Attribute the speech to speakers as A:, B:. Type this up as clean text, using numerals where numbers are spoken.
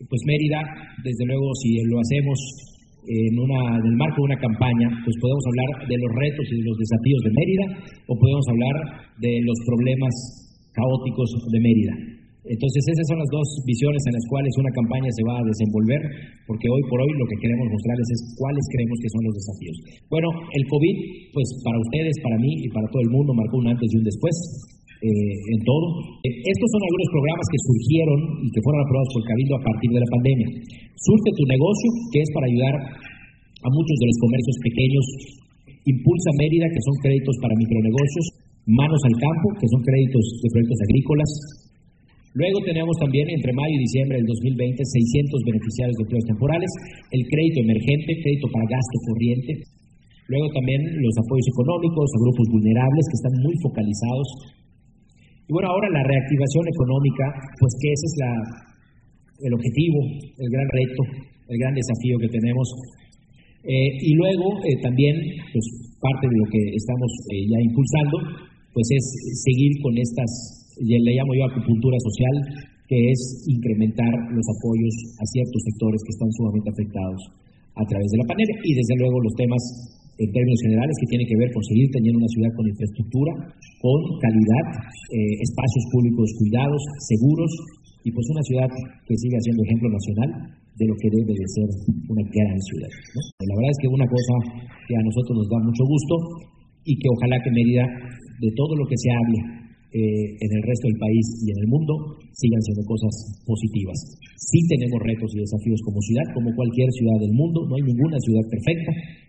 A: Pues Mérida, desde luego, si lo hacemos en el marco de una campaña, pues podemos hablar de los retos y de los desafíos de Mérida, o podemos hablar de los problemas caóticos de Mérida. Entonces esas son las dos visiones en las cuales una campaña se va a desenvolver, porque hoy por hoy lo que queremos mostrarles es cuáles creemos que son los desafíos. Bueno, el COVID, pues para ustedes, para mí y para todo el mundo marcó un antes y un después en todo. Estos son algunos programas que surgieron y que fueron aprobados por el Cabildo a partir de la pandemia. Surte tu negocio, que es para ayudar a muchos de los comercios pequeños. Impulsa Mérida, que son créditos para micronegocios. Manos al campo, que son créditos de proyectos agrícolas. Luego tenemos también, entre mayo y diciembre del 2020, 600 beneficiarios de empleos temporales, el crédito emergente, crédito para gasto corriente. Luego también los apoyos económicos a grupos vulnerables que están muy focalizados. Y bueno, ahora la reactivación económica, pues que ese es el objetivo, el gran reto, el gran desafío que tenemos. Y luego también, pues parte de lo que estamos ya impulsando, pues es seguir con estas, le llamo yo acupuntura social, que es incrementar los apoyos a ciertos sectores que están sumamente afectados a través de la pandemia. Y desde luego los temas en términos generales que tienen que ver con seguir teniendo una ciudad con infraestructura, con calidad, espacios públicos cuidados, seguros, y pues una ciudad que siga siendo ejemplo nacional de lo que debe de ser una gran ciudad, ¿no? La verdad es que una cosa que a nosotros nos da mucho gusto y que ojalá que Mérida, de todo lo que se hable en el resto del país y en el mundo, sigan siendo cosas positivas. Sí tenemos retos y desafíos como ciudad, como cualquier ciudad del mundo, no hay ninguna ciudad perfecta,